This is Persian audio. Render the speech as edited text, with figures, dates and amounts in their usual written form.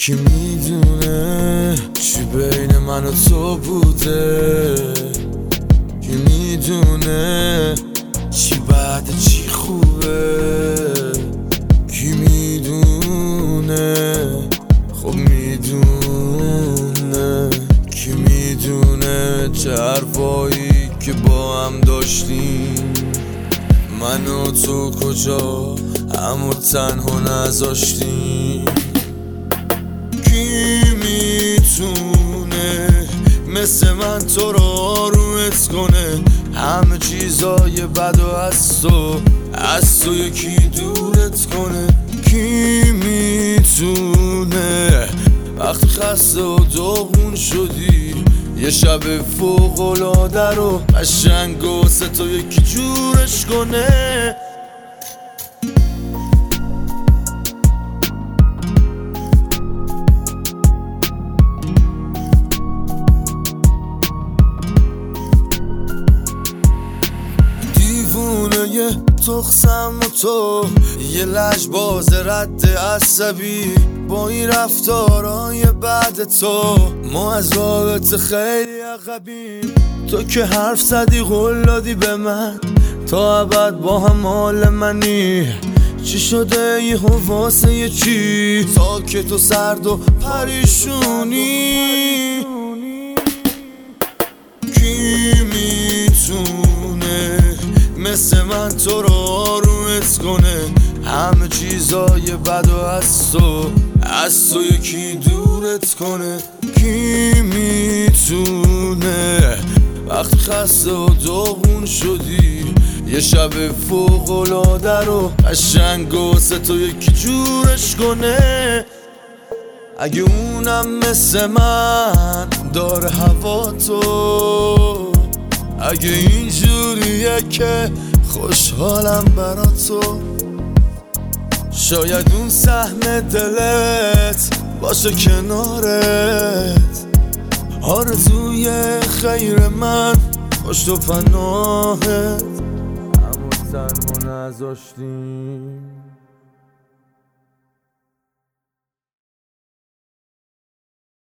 کی میدونه چی بین من و تو بوده، کی میدونه چی بده چی خوبه، کی میدونه خب میدونه، کی میدونه چه حرفایی که با هم داشتیم من و تو کجا همو تنها نذاشتیم. کی میتونه مثل من تو رو آرومت کنه، همه چیزای بد و از تو یکی دورت کنه. کی میتونه وقتی خسته و داغون شدی یه شب فوق‌العاده رو قشنگ واسه تو یکی جورش کنه. دیوونه تخسم و تو یه لجباز رد عصبی، با این رفتارای بعد تو ما از رابطه خیلی عقبیم. تو که حرف زدی قول دادی به من تا ابد با هم حال منی، چی شده یهو واسه یه چی ساکت و سرد و پریشونی؟ کی میتونه مثل من تو رو آرومت کنه، همه چیزای بد و از تو یکی دورت کنه؟ کی میتونه وقتی خسته و داغون شدی یه شب فوق‌العاده رو قشنگ واسه تو یکی جورش کنه؟ اگه اونم مثل من داره هوا تو، اگه اینجوریه که خوشحالم برا تو، شاید اون سهم دلت باشه کنارت، آرزوی خیر من پشت و پناهت، همون تنمو نذاشتیم.